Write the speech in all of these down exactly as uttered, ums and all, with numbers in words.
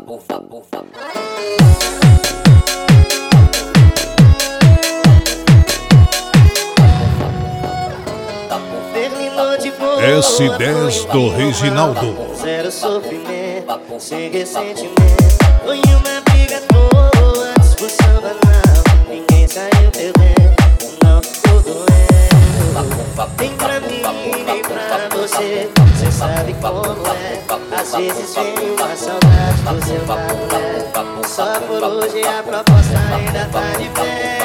S dez do Reginaldo. Zero sofrimento, sem ressentimento. Foi uma briga à toa, discussão banal. Ninguém saiu perdendo, não ficou doendo. Nem pra mim, nem pra você. Cê sabe como é. Às vezes vem uma saudade do seu lado. Só por hoje a proposta ainda tá de pé.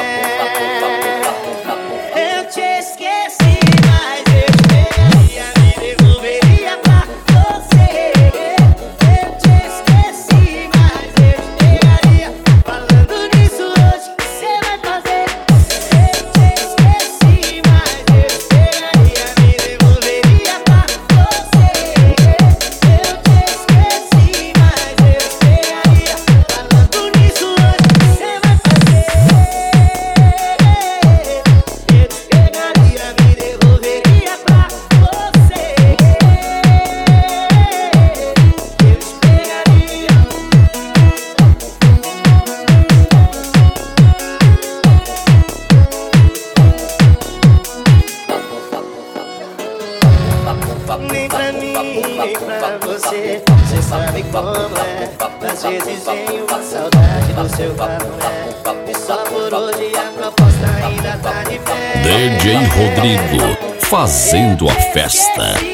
Eu te esqueci, mas eu te pegaria, me devolveria pra você. Eu te esqueci, mas eu te pegaria. Falando nisso hoje, o que cê vai fazer? Eu te esqueci, mas eu te pegaria, me devolveria pra você. Eu te esqueci, mas eu te pegaria. Falando nisso hoje, o que cê vai fazer? Eu te pegaria, me devolveria pra você. Eu te pegaria. Nem pra mim, nem pra você. Cê sabe como é. Às vezes vem uma saudade do seu papo. E só por hoje a proposta ainda tá de pé. D J Rodrigo, fazendo a festa.